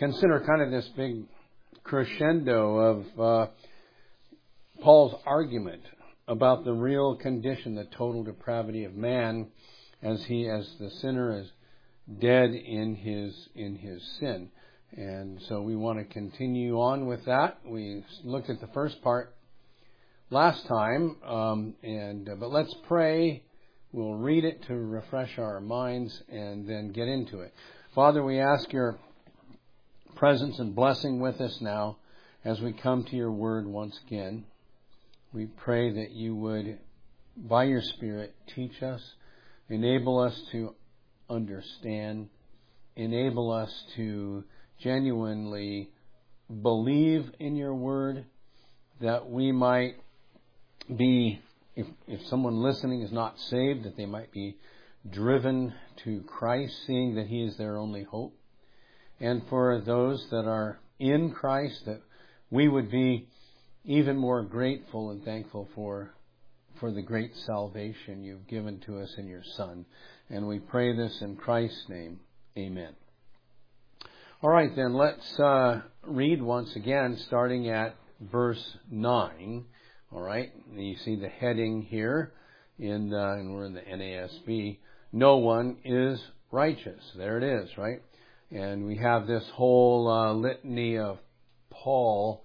consider kind of this big crescendo of Paul's argument about the real condition, the total depravity of man, as the sinner is dead in his sin. And so we want to continue on with that. We looked at the first part last time, but let's pray. We'll read it to refresh our minds and then get into it. Father, we ask your presence and blessing with us now as we come to your word once again. We pray that you would, by your Spirit, teach us, enable us to understand, enable us to genuinely believe in your word, that we might be, if someone listening is not saved, that they might be driven to Christ, seeing that he is their only hope. And for those that are in Christ, that we would be even more grateful and thankful for the great salvation you've given to us in your Son. And we pray this in Christ's name. Amen. All right, then let's read once again, starting at verse 9. All right, you see the heading here, and we're in the NASB. No one is righteous. There it is, right? And we have this whole litany of Paul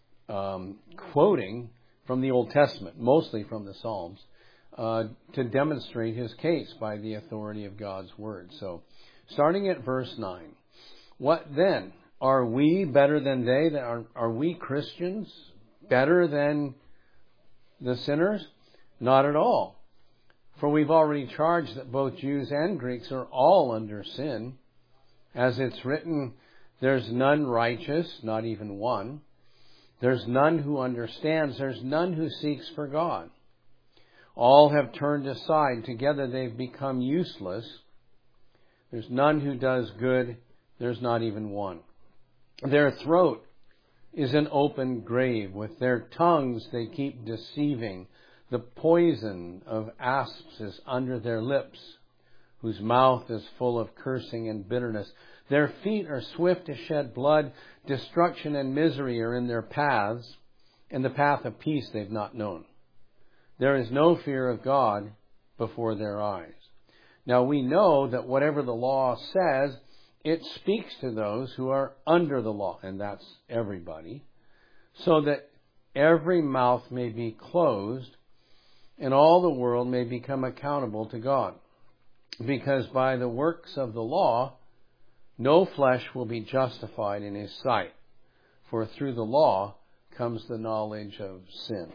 quoting from the Old Testament, mostly from the Psalms, to demonstrate his case by the authority of God's Word. So, starting at verse 9. What then? Are we better than they? Are we Christians better than the sinners? Not at all. For we've already charged that both Jews and Greeks are all under sin. As it's written, there's none righteous, not even one. There's none who understands. There's none who seeks for God. All have turned aside. Together they've become useless. There's none who does good. There's not even one. Their throat is an open grave. With their tongues they keep deceiving. The poison of asps is under their lips, whose mouth is full of cursing and bitterness. Their feet are swift to shed blood. Destruction and misery are in their paths, and the path of peace they've not known. There is no fear of God before their eyes. Now we know that whatever the law says, it speaks to those who are under the law, and that's everybody, so that every mouth may be closed and all the world may become accountable to God. Because by the works of the law, no flesh will be justified in his sight, for through the law comes the knowledge of sin.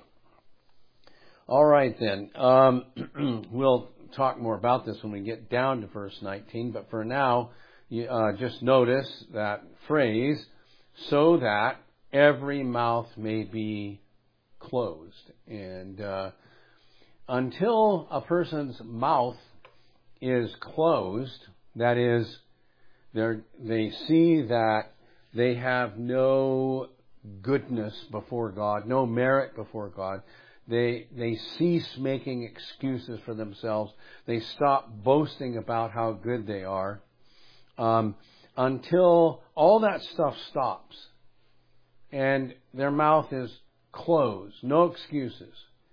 All right, then. We'll talk more about this when we get down to verse 19, but for now, just notice that phrase, so that every mouth may be closed. And until a person's mouth is closed, that is, they see that they have no goodness before God, no merit before God. They cease making excuses for themselves. They stop boasting about how good they are. Until all that stuff stops and their mouth is closed, no excuses,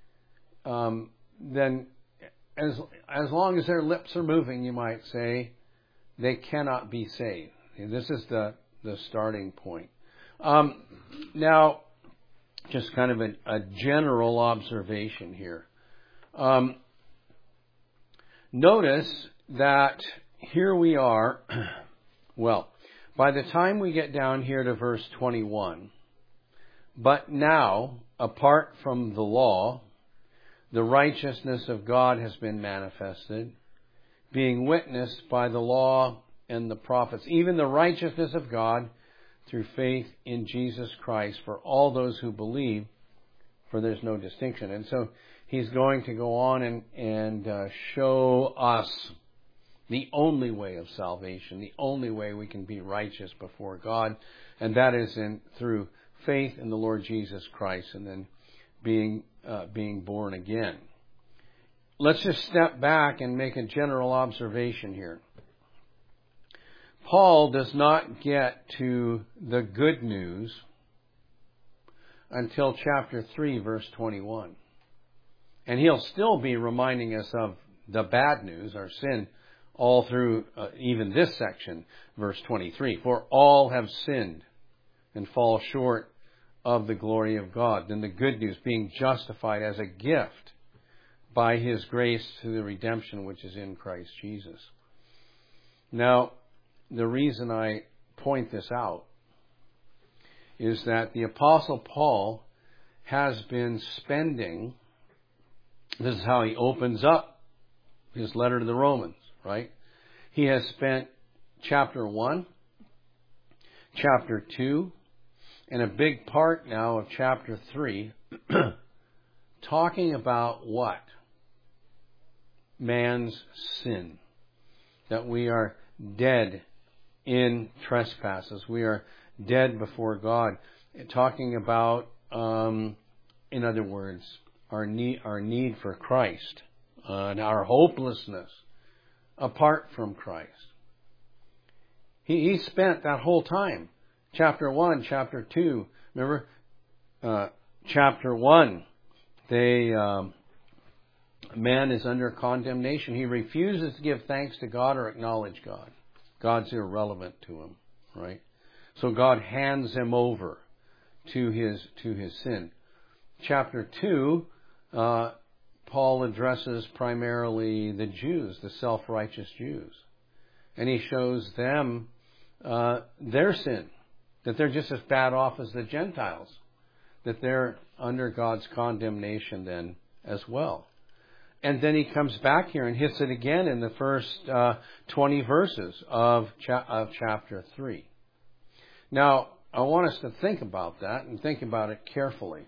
then as long as their lips are moving, you might say, they cannot be saved. And this is the starting point. Now, just kind of a general observation here. Notice that here we are, well, by the time we get down here to verse 21, but now, apart from the law, the righteousness of God has been manifested, being witnessed by the law and the prophets, even the righteousness of God through faith in Jesus Christ for all those who believe, for there's no distinction. And so he's going to go on and show us the only way of salvation, the only way we can be righteous before God, and that is through faith in the Lord Jesus Christ and then being born again. Let's just step back and make a general observation here. Paul does not get to the good news until chapter 3, verse 21. And he'll still be reminding us of the bad news, our sin, all through even this section, verse 23. For all have sinned and fall short of the glory of God. Then the good news, being justified as a gift by His grace to the redemption which is in Christ Jesus. Now, the reason I point this out is that the Apostle Paul has been spending, this is how he opens up his letter to the Romans, right? He has spent chapter 1, chapter 2, and a big part now of chapter 3 talking about what? Man's sin. That we are dead in trespasses. We are dead before God. Talking about, in other words, our need for Christ and our hopelessness apart from Christ. He spent that whole time, chapter 1, chapter 2. Remember, chapter 1, man is under condemnation. He refuses to give thanks to God or acknowledge God. God's irrelevant to him, right? So God hands him over to his sin. Chapter 2, Paul addresses primarily the Jews, the self-righteous Jews. And he shows them their sin, that they're just as bad off as the Gentiles, that they're under God's condemnation then as well. And then he comes back here and hits it again in the first 20 verses of chapter 3. Now, I want us to think about that and think about it carefully.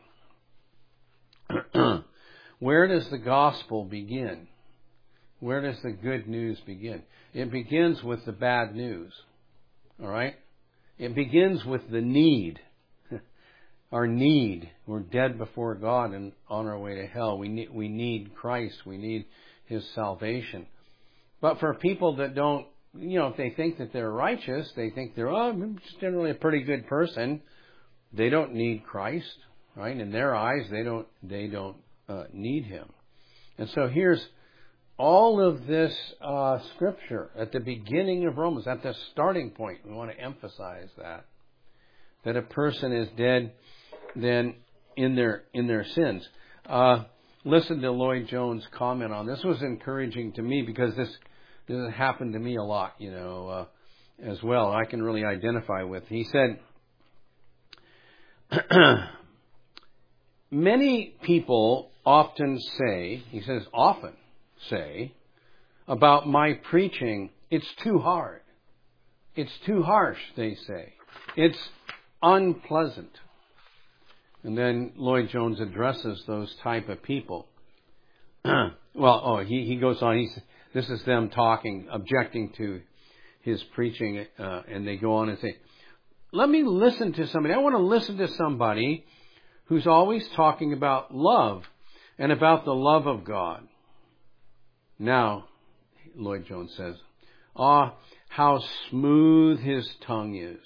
Where does the gospel begin? Where does the good news begin? It begins with the bad news. All right? It begins with the need. Our need. We're dead before God and on our way to hell. We need Christ. We need His salvation. But for people that don't, if they think that they're righteous, they think I'm just generally a pretty good person. They don't need Christ, right? In their eyes, they don't need Him. And so here's all of this scripture at the beginning of Romans, at the starting point. We want to emphasize that a person is dead then in their sins. Listen to Lloyd Jones' comment on this. Was encouraging to me because this has happened to me a lot, as well. I can really identify with. He said, many people often say, he says often say, about my preaching, it's too hard. It's too harsh, they say. It's unpleasant. And then Lloyd Jones addresses those type of people. He goes on. This is them talking, objecting to his preaching, and they go on and say, let me listen to somebody. I want to listen to somebody who's always talking about love and about the love of God. Now, Lloyd Jones says, how smooth his tongue is.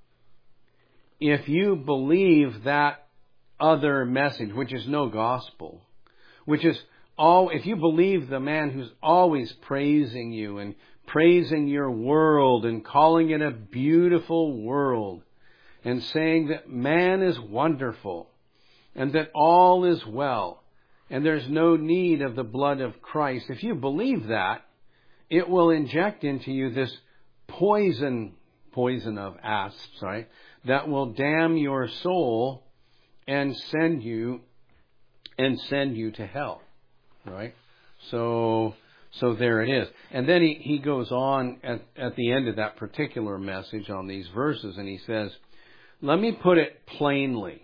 If you believe that other message, which is no gospel, which is if you believe the man who's always praising you and praising your world and calling it a beautiful world and saying that man is wonderful and that all is well and there's no need of the blood of Christ, if you believe that, it will inject into you this poison of asps, right, that will damn your soul and send you to hell, right? So there it is. And then he goes on at the end of that particular message on these verses, and he says, let me put it plainly.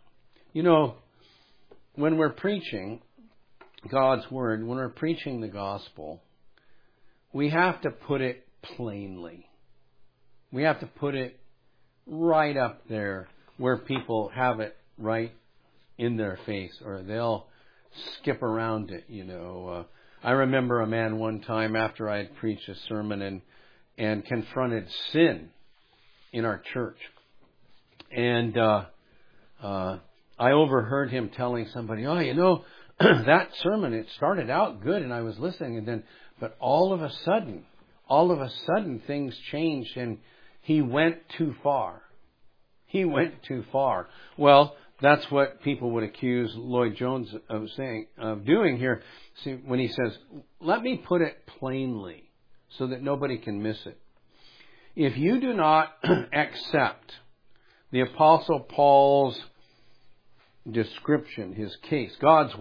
When we're preaching God's Word, when we're preaching the gospel, we have to put it plainly. We have to put it right up there where people have it right in their face, or they'll skip around it, I remember a man one time after I had preached a sermon, and confronted sin in our church. And I overheard him telling somebody, "Oh, you know, that sermon, it started out good and I was listening, but all of a sudden, things changed and he went too far. He went too far." Well, that's what people would accuse Lloyd Jones of doing here. See, when he says, "Let me put it plainly so that nobody can miss it. If you do not accept the Apostle Paul's description, his case, God's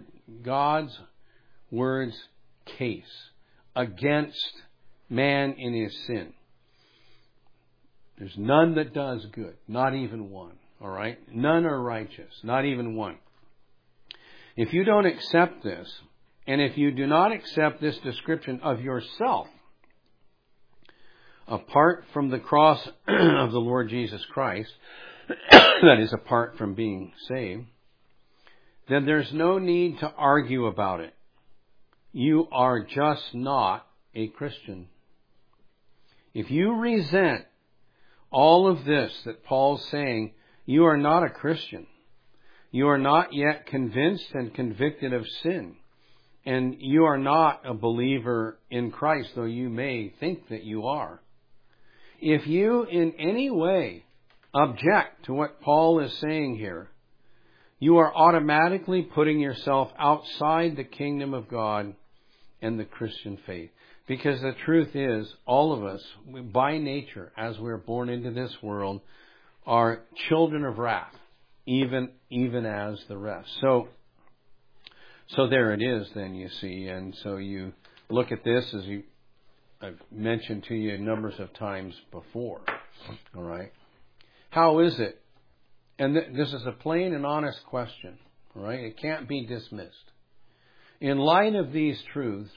word's case against man in his sin, there's none that does good, not even one. All right? None are righteous, not even one. If you don't accept this, and if you do not accept this description of yourself, apart from the cross of the Lord Jesus Christ, that is, apart from being saved, then there's no need to argue about it. You are just not a Christian. If you resent all of this that Paul's saying, you are not a Christian. You are not yet convinced and convicted of sin. And you are not a believer in Christ, though you may think that you are. If you in any way object to what Paul is saying here, you are automatically putting yourself outside the kingdom of God and the Christian faith. Because the truth is, all of us, by nature, as we're born into this world, are children of wrath, even as the rest. So there it is then, you see. And so you look at this, as I've mentioned to you numbers of times before. All right. How is it? And this is a plain and honest question. All right. It can't be dismissed. In light of these truths,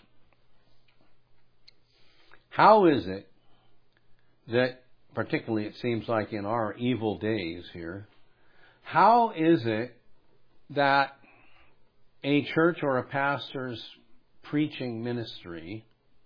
how is it that, particularly it seems like in our evil days here, how is it that a church or a pastor's preaching ministry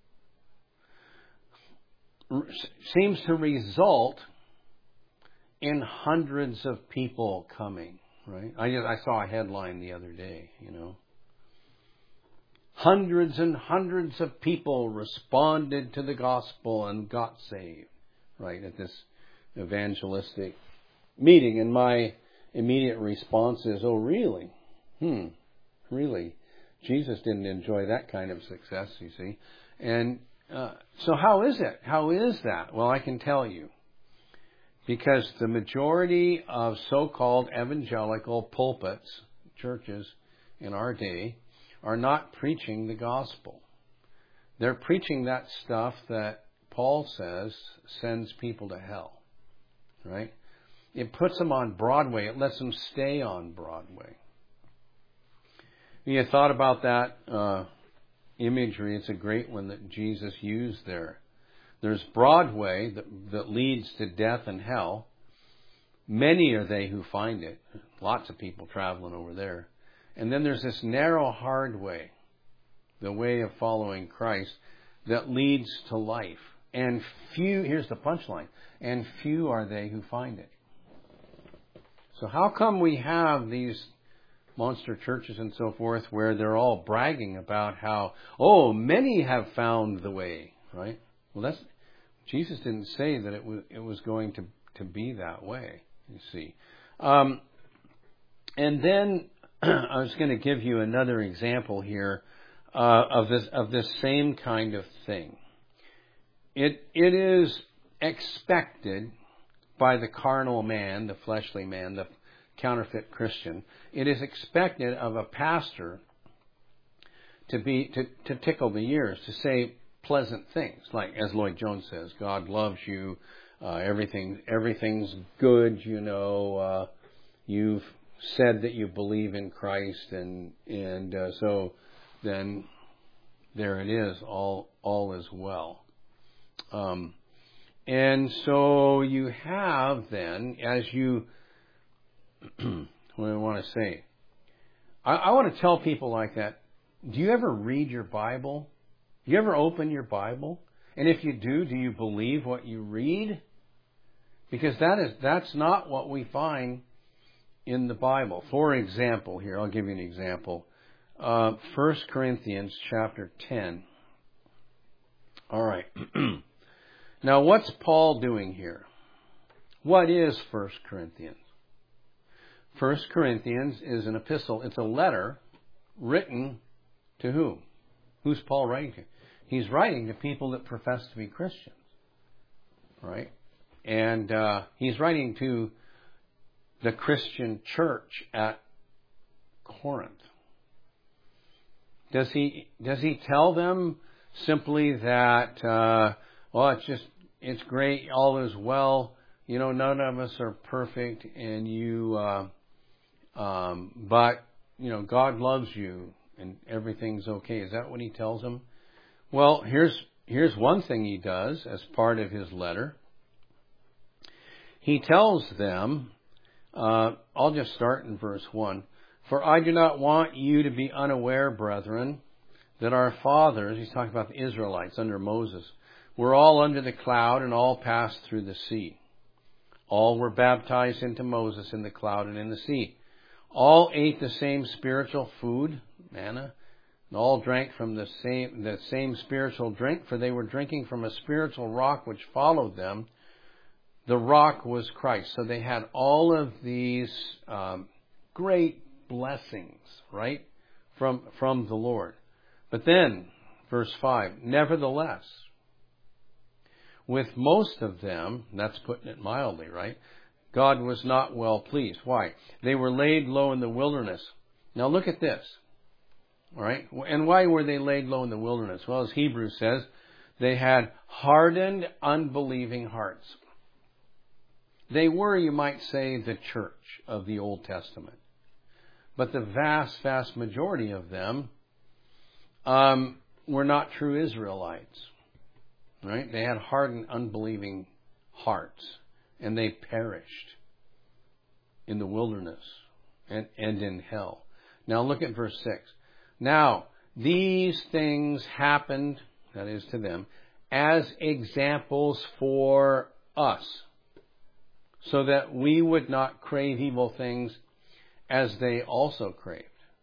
seems to result in hundreds of people coming, right? I saw a headline the other day, you know. Hundreds and hundreds of people responded to the gospel and got saved, right, at this evangelistic meeting. And my immediate response is, oh, really? Really? Jesus didn't enjoy that kind of success, you see. And so how is it? How is that? Well, I can tell you. Because the majority of so-called evangelical pulpits, churches in our day, are not preaching the gospel. They're preaching that stuff that Paul says sends people to hell, right? It puts them on Broadway. It lets them stay on Broadway. You thought about that imagery. It's a great one that Jesus used there. There's Broadway that leads to death and hell. Many are they who find it. Lots of people traveling over there. And then there's this narrow, hard way, the way of following Christ, that leads to life. And few, here's the punchline, and few are they who find it. So how come we have these monster churches and so forth where they're all bragging about how, many have found the way, right? Well, Jesus didn't say that it was going to be that way, you see. And then I was going to give you another example here of this same kind of thing. It is expected by the carnal man, the fleshly man, the counterfeit Christian. It is expected of a pastor to tickle the ears, to say pleasant things, like as Lloyd Jones says, God loves you, everything's good, you know, you've said that you believe in Christ, and so then there it is, all is well. And so you have then, as you, what do I want to say? I want to tell people like that, do you ever read your Bible? Do you ever open your Bible? And if you do you believe what you read? Because that's not what we find in the Bible. For example, here, I'll give you an example. 1 Corinthians chapter 10. All right. Now, what's Paul doing here? What is 1 Corinthians? 1 Corinthians is an epistle. It's a letter written to whom? Who's Paul writing to? He's writing to people that profess to be Christians. Right? And he's writing to the Christian church at Corinth. Does he tell them simply that, it's great, all is well, none of us are perfect, and but, God loves you, and everything's okay. Is that what he tells them? Well, here's one thing he does as part of his letter. He tells them, I'll just start in verse 1. For I do not want you to be unaware, brethren, that our fathers, he's talking about the Israelites under Moses, were all under the cloud and all passed through the sea. All were baptized into Moses in the cloud and in the sea. All ate the same spiritual food, manna, and all drank from the same spiritual drink, for they were drinking from a spiritual rock which followed them. The rock was Christ. So they had all of these great blessings, right, from the Lord. But then, verse 5, nevertheless, with most of them, that's putting it mildly, right, God was not well pleased. Why? They were laid low in the wilderness. Now look at this. All right? And why were they laid low in the wilderness? Well, as Hebrews says, they had hardened, unbelieving hearts. They were, you might say, the church of the Old Testament. But the vast, vast majority of them were not true Israelites. Right? They had hardened, unbelieving hearts. And they perished in the wilderness and in hell. Now look at verse 6. Now, these things happened, that is to them, as examples for us, so that we would not crave evil things as they also craved.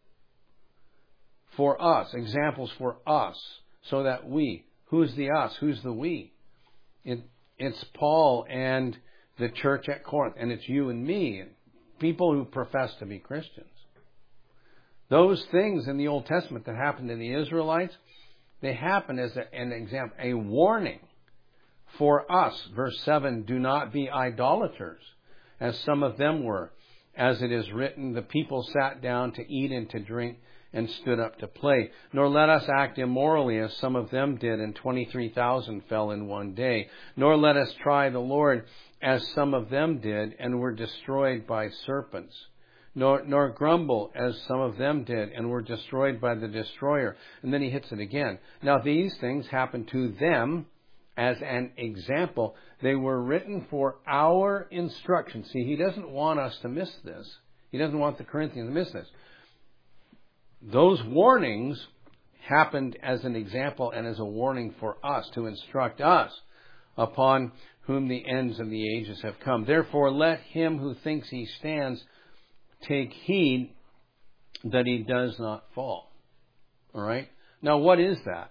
For us, examples for us, so that we, who's the us, who's the we? It's Paul and the church at Corinth, and it's you and me, people who profess to be Christians. Those things in the Old Testament that happened to the Israelites, they happen as an example, a warning for us. Verse 7, do not be idolaters, as some of them were. As it is written, the people sat down to eat and to drink and stood up to play. Nor let us act immorally, as some of them did, and 23,000 fell in one day. Nor let us try the Lord, as some of them did, and were destroyed by serpents. Nor grumble, as some of them did, and were destroyed by the destroyer. And then he hits it again. Now these things happened to them as an example. They were written for our instruction. See, he doesn't want us to miss this. He doesn't want the Corinthians to miss this. Those warnings happened as an example and as a warning for us, to instruct us, upon whom the ends of the ages have come. Therefore, let him who thinks he stands take heed that he does not fall. All right? Now, what is that?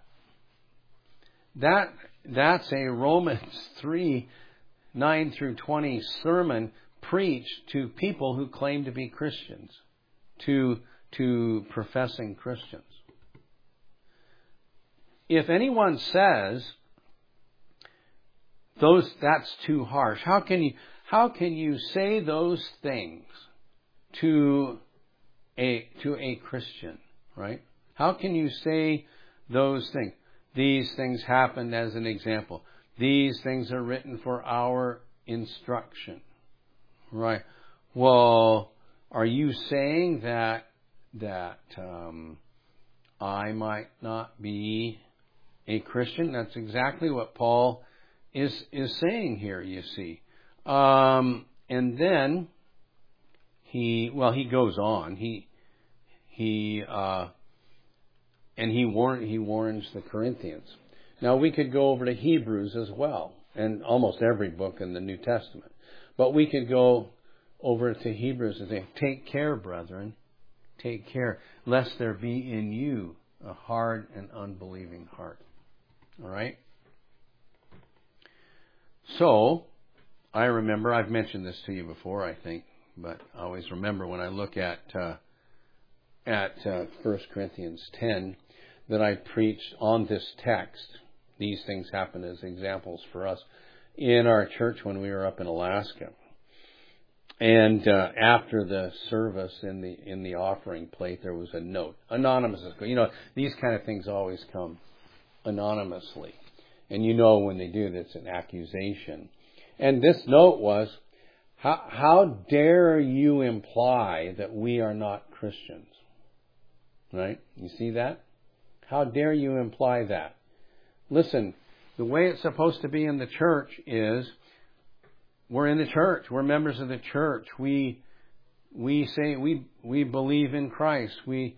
That's a Romans 3, 9 through 20 sermon preached to people who claim to be Christians, to professing Christians. If anyone says that's too harsh, how can you say those things to a Christian, right? How can you say those things? These things happened as an example. These things are written for our instruction. Right. Well, are you saying that I might not be a Christian? That's exactly what Paul is saying here, you see. And then he goes on. He warns the Corinthians. Now, we could go over to Hebrews as well, and almost every book in the New Testament. But we could go over to Hebrews and say, take care, brethren, take care, lest there be in you a hard and unbelieving heart. All right? So, I remember, I've mentioned this to you before, I think, but I always remember when I look at 1 Corinthians 10 that I preached on this text. These things happen as examples for us in our church when we were up in Alaska. And after the service in the offering plate, there was a note, anonymous. You know, these kind of things always come anonymously, and you know when they do, that's an accusation. And this note was, how dare you imply that we are not Christians? Right? You see that? How dare you imply that? Listen, the way it's supposed to be in the church is, we're in the church. We're members of the church. We say we believe in Christ. You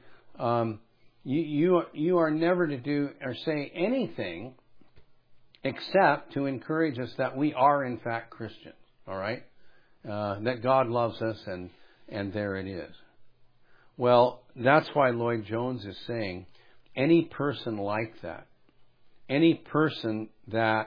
are never to do or say anything except to encourage us that we are in fact Christians. All right, that God loves us, and there it is. Well, that's why Lloyd Jones is saying any person like that, any person that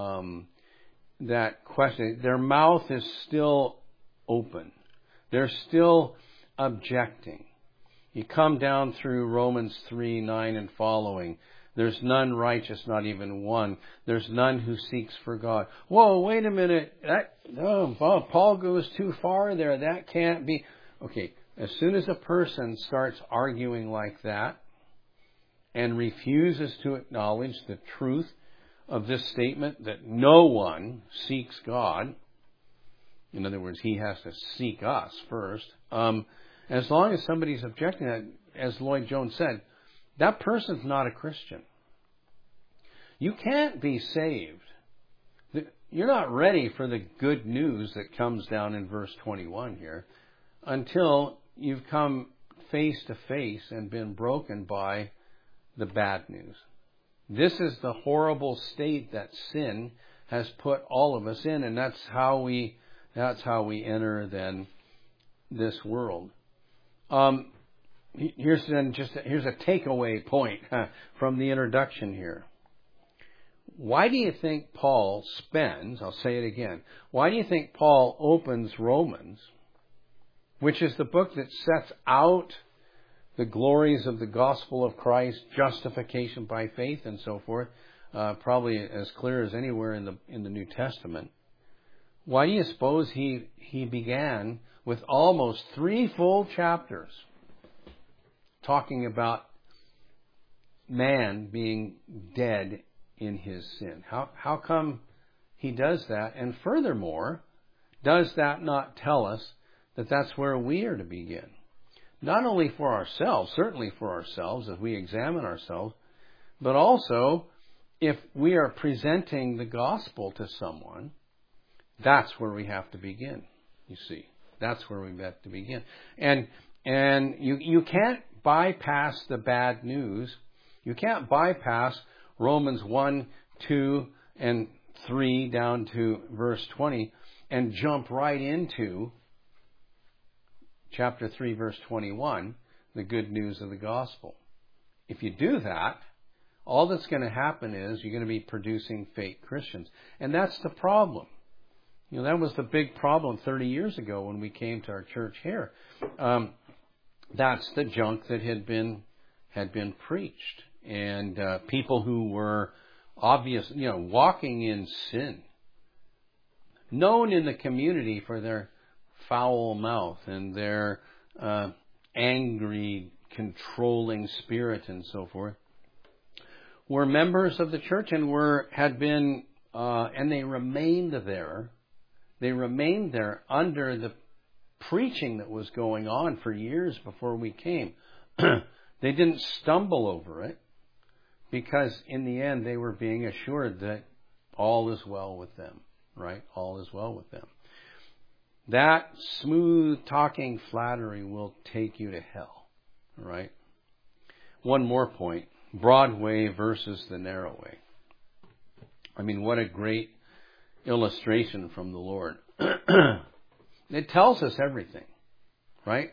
question, their mouth is still open. They're still objecting. You come down through Romans 3:9 and following. There's none righteous, not even one. There's none who seeks for God. Whoa, wait a minute. Paul goes too far there. That can't be. Okay, as soon as a person starts arguing like that and refuses to acknowledge the truth of this statement that no one seeks God, in other words, he has to seek us first, as long as somebody's objecting that, as Lloyd Jones said, that person's not a Christian. You can't be saved. You're not ready for the good news that comes down in verse 21 here until you've come face to face and been broken by the bad news. This is the horrible state that sin has put all of us in, and that's how we enter then this world. Here's a takeaway point from the introduction here. Why do you think Paul spends, I'll say it again, why do you think Paul opens Romans, which is the book that sets out the glories of the gospel of Christ, justification by faith and so forth, probably as clear as anywhere in the New Testament. Why do you suppose he began with almost 3 full chapters talking about man being dead in his sin? How come he does that? And furthermore, does that not tell us that that's where we are to begin? Not only for ourselves, certainly for ourselves as we examine ourselves, but also if we are presenting the gospel to someone, that's where we have to begin, you see. That's where we have to begin. And you can't bypass the bad news. You can't bypass Romans 1, 2, and 3 down to verse 20 and jump right into chapter 3, verse 21, the good news of the gospel. If you do that, all that's going to happen is you're going to be producing fake Christians. And that's the problem. You know, that was the big problem 30 years ago when we came to our church here. That's the junk that had been preached. And people who were obvious, walking in sin, known in the community for their foul mouth and their angry, controlling spirit and so forth, were members of the church and and they remained there. They remained there under the preaching that was going on for years before we came. They didn't stumble over it because in the end they were being assured that all is well with them, right? All is well with them. That smooth talking flattery will take you to hell, right? One more point. Broad way versus the narrow way. I mean, what a great illustration from the Lord. It tells us everything, right?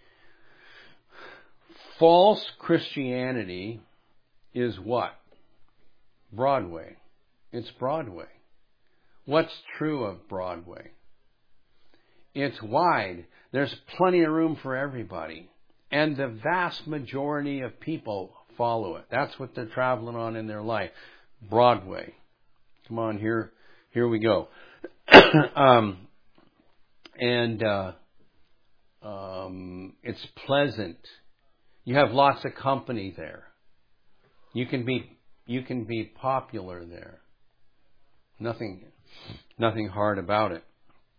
False Christianity is what? Broadway. It's Broadway. What's true of Broadway? It's wide. There's plenty of room for everybody. And the vast majority of people follow it. That's what they're traveling on in their life. Broadway. Come on, here we go. It's pleasant. You have lots of company there. You can be popular there. Nothing hard about it.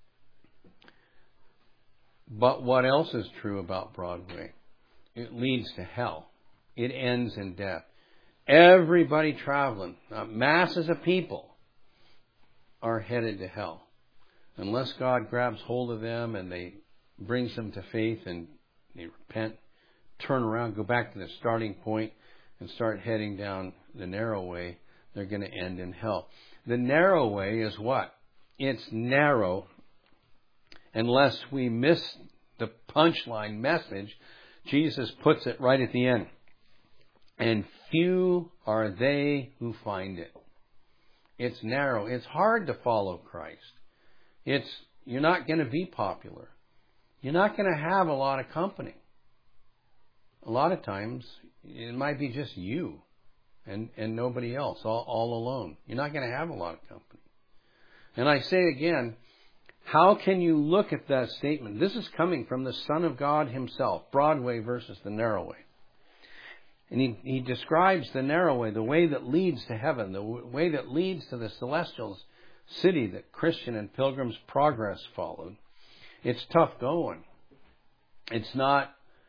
But what else is true about Broadway? It leads to hell. It ends in death. Everybody traveling, masses of people, are headed to hell. Unless God grabs hold of them and they brings them to faith and they repent, turn around, go back to the starting point and start heading down the narrow way, they're going to end in hell. The narrow way is what? It's narrow. Unless we miss the punchline message, Jesus puts it right at the end. And few are they who find it. It's narrow. It's hard to follow Christ. You're not going to be popular. You're not going to have a lot of company. A lot of times, it might be just you and nobody else, all alone. You're not going to have a lot of company. And I say again, how can you look at that statement? This is coming from the Son of God himself, Broadway versus the narrow way. And he describes the narrow way, the way that leads to heaven, the way that leads to the celestial city that Christian and Pilgrim's Progress followed. It's tough going. It's not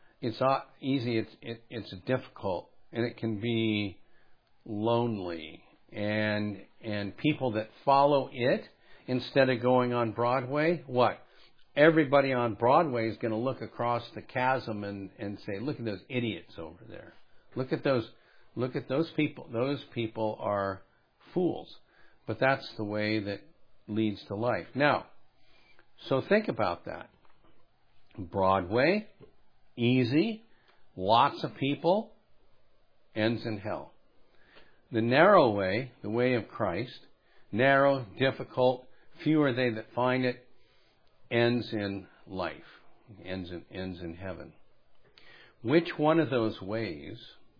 easy. It's difficult, and it can be lonely. And people that follow it instead of going on Broadway, what? Everybody on Broadway is going to look across the chasm and say, "Look at those idiots over there. Look at those people. Those people are fools." But that's the way that leads to life. Now, so think about that. Broadway, easy, lots of people, ends in hell. The narrow way, the way of Christ, narrow, difficult, few are they that find it, ends in life, ends in heaven. Which one of those ways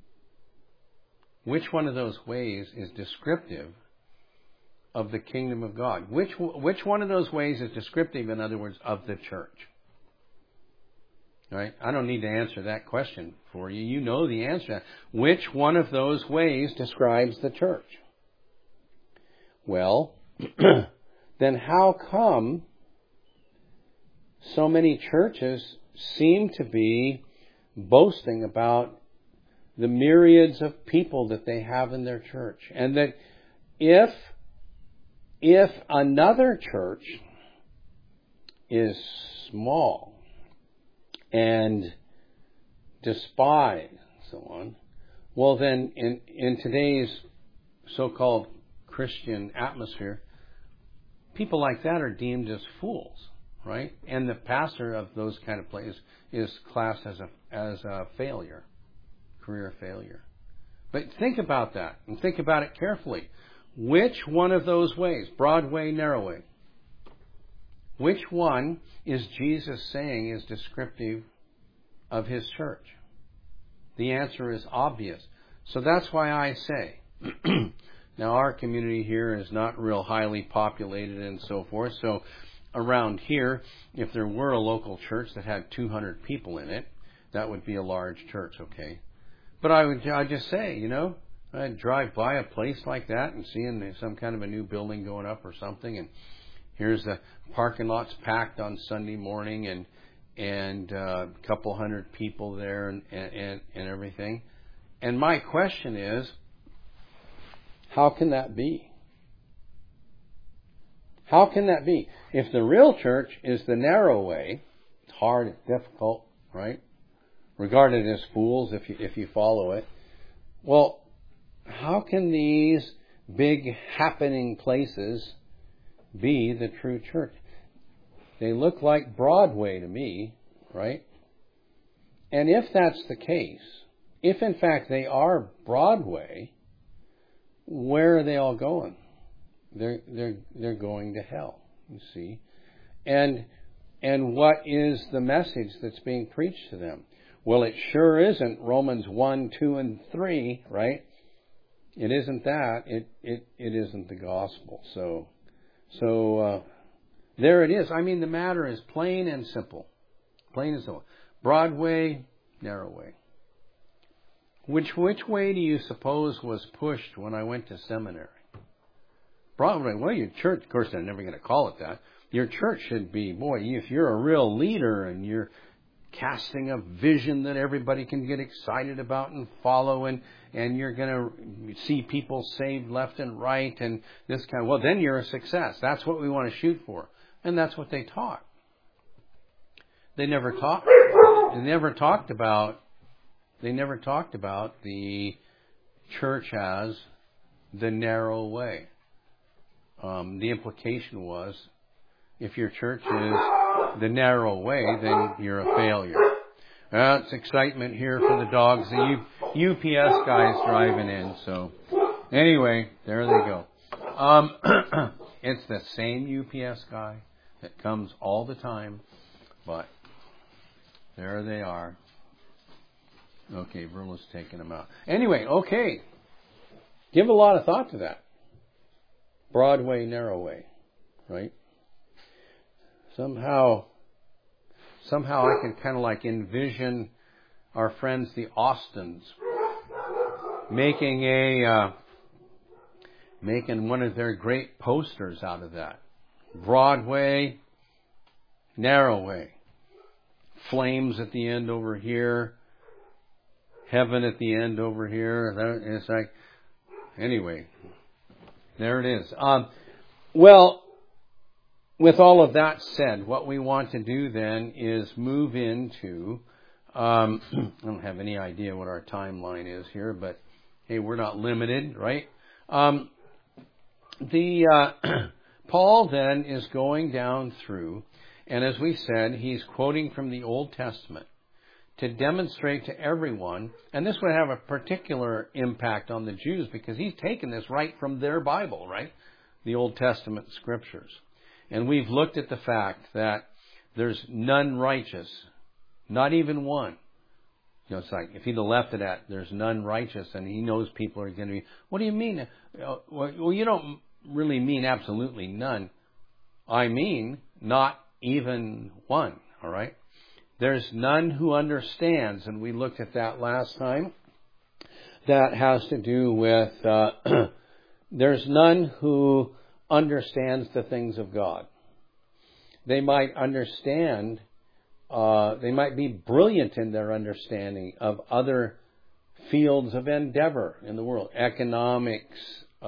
is descriptive of the kingdom of God? Which one of those ways is descriptive, in other words, of the church? Right? I don't need to answer that question for you. You know the answer. Which one of those ways describes the church? Well, then how come so many churches seem to be boasting about the myriads of people that they have in their church? And that if another church is small and despised and so on, well then in today's so-called Christian atmosphere, people like that are deemed as fools, right? And the pastor of those kind of places is classed as a failure, career failure. But think about that, and think about it carefully. Which one of those ways, Broadway, narrow way, which one is Jesus saying is descriptive of his church? The answer is obvious. So that's why I say, now our community here is not real highly populated and so forth. So around here, if there were a local church that had 200 people in it, that would be a large church, okay? But I'd just say, I'd drive by a place like that and seeing some kind of a new building going up or something, and here's the parking lot's packed on Sunday morning and a couple hundred people there and everything. And my question is, how can that be? How can that be? If the real church is the narrow way, it's hard, it's difficult, right? Regarded as fools if you follow it. Well, how can these big happening places be the true church? They look like Broadway to me, right? And if that's the case, if in fact they are Broadway, where are they all going? They're going to hell, you see. And what is the message that's being preached to them? Well, it sure isn't Romans 1, 2, and 3, right? It isn't that. It isn't the gospel. So there it is. I mean, the matter is plain and simple. Plain and simple. Broad way, narrow way. Which way do you suppose was pushed when I went to seminary? Broadway. Well, your church, of course, they're never going to call it that. Your church should be, boy, if you're a real leader and you're casting a vision that everybody can get excited about and follow, and you're going to see people saved left and right and this kind of, well, then you're a success. That's what we want to shoot for. And that's what they taught. They never talked about the church as the narrow way. The implication was, if your church is the narrow way, then you're a failure. It's excitement here for the dogs. The UPS guy's driving in. So anyway, there they go. It's the same UPS guy that comes all the time, but there they are. Okay, Verla's taking them out. Anyway, okay. Give a lot of thought to that. Broad way, narrow way, right? Somehow I can kind of like envision our friends, the Austins, making one of their great posters out of that. Broad way, narrow way. Flames at the end over here. Heaven at the end over here. It's like, anyway, there it is. Well, with all of that said, what we want to do then is move into, I don't have any idea what our timeline is here, but hey, we're not limited, right? Paul then is going down through, and as we said, he's quoting from the Old Testament to demonstrate to everyone, and this would have a particular impact on the Jews because he's taken this right from their Bible, right? The Old Testament scriptures. And we've looked at the fact that there's none righteous, not even one. You know, it's like if he'd have left it at there's none righteous, and he knows people are going to be, what do you mean? Well, you don't really mean absolutely none. I mean not even one, all right? There's none who understands, and we looked at that last time. That has to do with there's none who understands the things of God. They might understand, they might be brilliant in their understanding of other fields of endeavor in the world. Economics,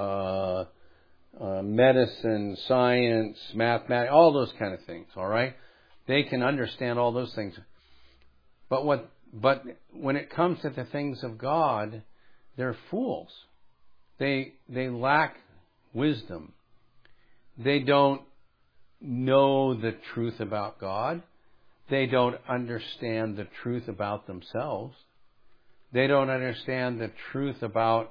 medicine, science, mathematics, all those kind of things, all right? They can understand all those things. But when it comes to the things of God, they're fools. They lack wisdom. They don't know the truth about God. They don't understand the truth about themselves. They don't understand the truth about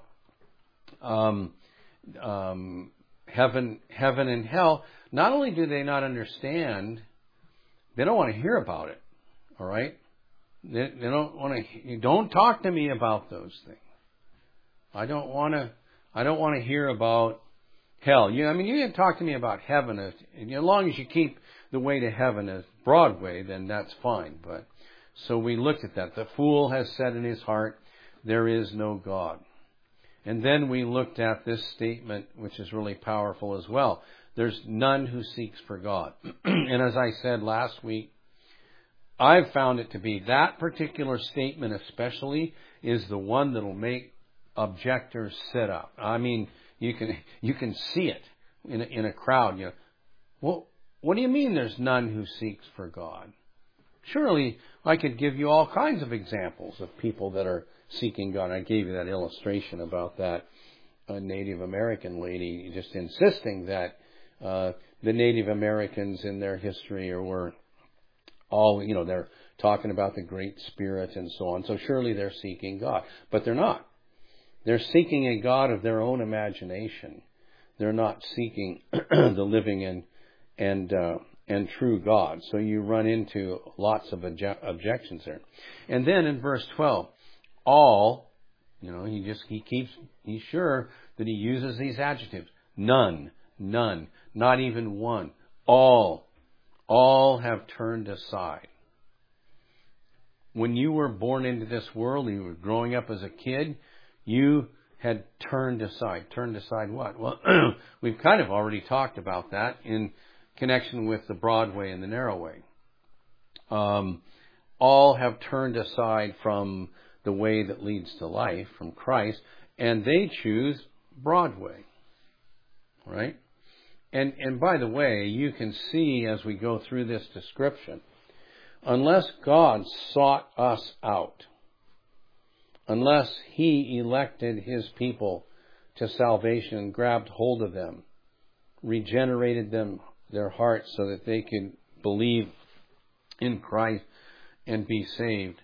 heaven and hell. Not only do they not understand, they don't want to hear about it. All right? They don't want to. Don't talk to me about those things. I don't want to hear about hell. You can talk to me about heaven as long as you keep the way to heaven as Broadway, then that's fine. But so we looked at that. The fool has said in his heart, there is no God. And then we looked at this statement, which is really powerful as well. There's none who seeks for God. And as I said last week, I've found it to be that particular statement especially is the one that'll make objectors sit up. I mean, you can see it in a crowd. Well, what do you mean there's none who seeks for God? Surely I could give you all kinds of examples of people that are seeking God. I gave you that illustration about that a Native American lady just insisting that the Native Americans in their history were all, they're talking about the Great Spirit and so on. So surely they're seeking God. But they're not. They're seeking a God of their own imagination. They're not seeking the living and true God. So you run into lots of objections there. And then in verse 12, all, he's sure that he uses these adjectives. None, not even one. All have turned aside. When you were born into this world, you were growing up as a kid, you had turned aside. Turned aside what? Well, we've kind of already talked about that in connection with the broad way and the narrow way. All have turned aside from the way that leads to life, from Christ, and they choose broad way. Right? And by the way, you can see as we go through this description, unless God sought us out, unless He elected His people to salvation and grabbed hold of them, regenerated them, their hearts so that they could believe in Christ and be saved,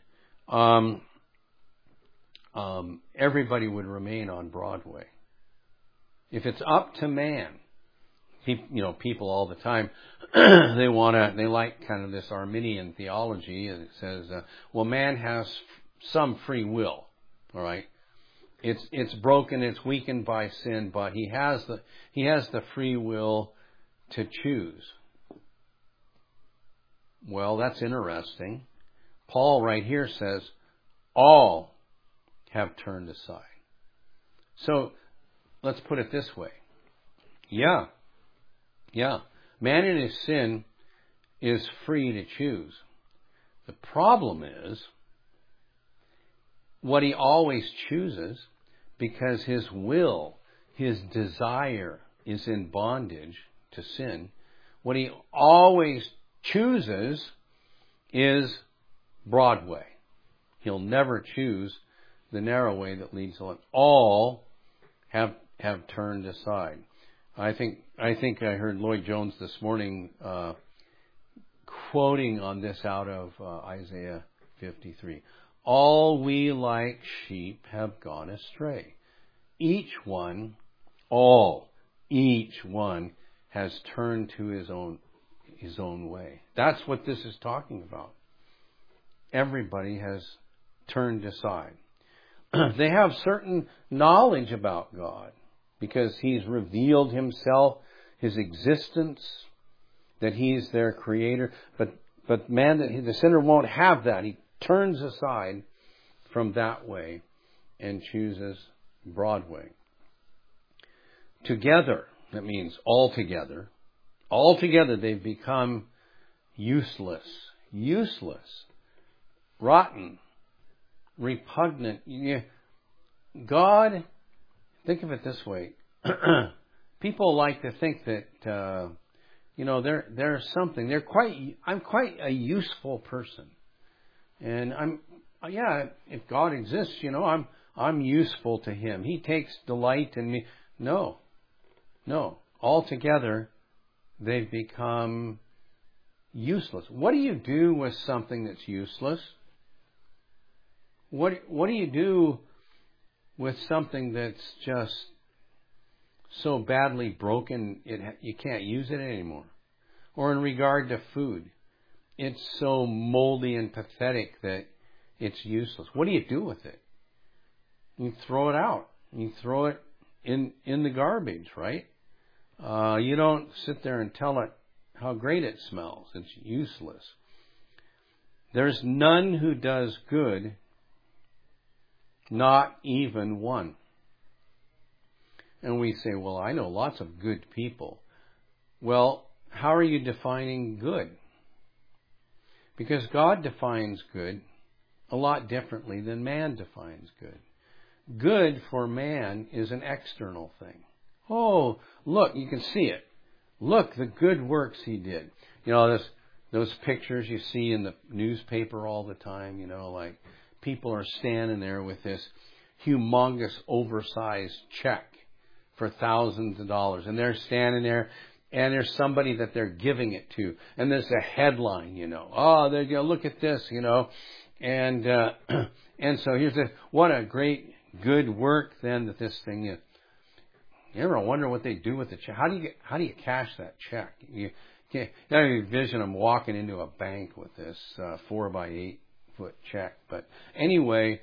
everybody would remain on Broadway. If it's up to man, people all the time, they like kind of this Arminian theology, and it says, man has some free will, all right? It's broken, it's weakened by sin, but he has the free will to choose. Well, that's interesting. Paul right here says, all have turned aside. So, let's put it this way. Yeah. Man in his sin is free to choose. The problem is, what he always chooses, because his will, his desire is in bondage to sin, what he always chooses is broad way. He'll never choose the narrow way that leads to life. All have turned aside. I think I heard Lloyd Jones this morning quoting on this out of Isaiah 53. All we like sheep have gone astray. Each one has turned to his own way. That's what this is talking about. Everybody has turned aside. They have certain knowledge about God because He's revealed Himself, His existence, that He's their Creator. But man, the sinner won't have that. He turns aside from that way and chooses broad way. Together, that means altogether. Altogether they've become useless, rotten, repugnant. God, think of it this way. People like to think that, there's something. I'm quite a useful person. And if God exists, I'm useful to Him. He takes delight in me. No. Altogether, they've become useless. What do you do with something that's useless? What do you do with something that's just so badly broken you can't use it anymore? Or in regard to food, it's so moldy and pathetic that it's useless. What do you do with it? You throw it out. You throw it in the garbage, right? You don't sit there and tell it how great it smells. It's useless. There's none who does good, not even one. And we say, well, I know lots of good people. Well, how are you defining good? Because God defines good a lot differently than man defines good. Good for man is an external thing. Oh, look, you can see it. Look, the good works he did. Those pictures you see in the newspaper all the time, like people are standing there with this humongous, oversized check. for thousands of dollars. And they're standing there, and there's somebody that they're giving it to. And there's a headline, Oh, they're going to look at this, And and so here's what a great, good work then that this thing is. You ever wonder what they do with the check? How do you cash that check? You can't envision them walking into a bank with this 4 by 8 foot check. But anyway,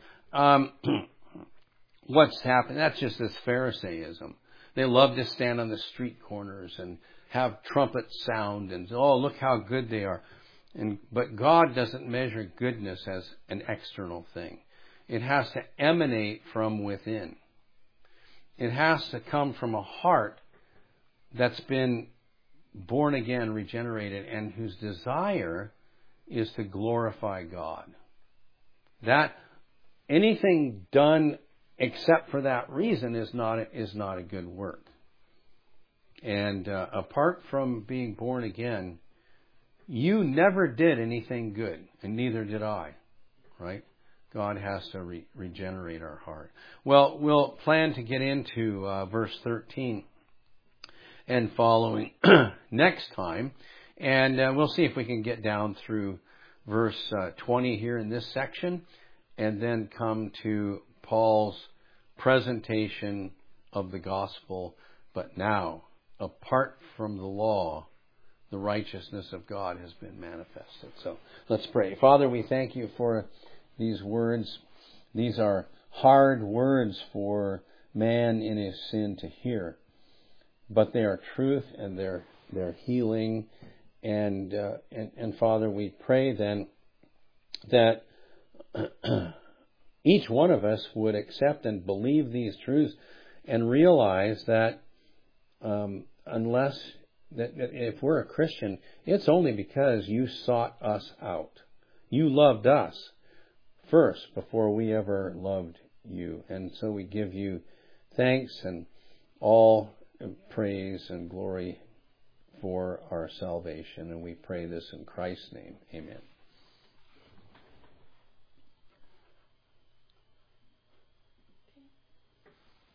what's happened? That's just this Pharisaism. They love to stand on the street corners and have trumpets sound and look how good they are. But God doesn't measure goodness as an external thing. It has to emanate from within. It has to come from a heart that's been born again, regenerated, and whose desire is to glorify God. That anything done except for that reason is not a good work. And apart from being born again, you never did anything good, and neither did I, right? God has to regenerate our heart. Well, we'll plan to get into verse 13 and following next time, and we'll see if we can get down through verse 20 here in this section, and then come to Paul's presentation of the gospel. But now, apart from the law, the righteousness of God has been manifested. So let's pray. Father, we thank you for these words. These are hard words for man in his sin to hear, but they are truth and they're healing. And Father, we pray then that each one of us would accept and believe these truths and realize that if we're a Christian, it's only because you sought us out. You loved us first before we ever loved you. And so we give you thanks and all praise and glory for our salvation. And we pray this in Christ's name. Amen.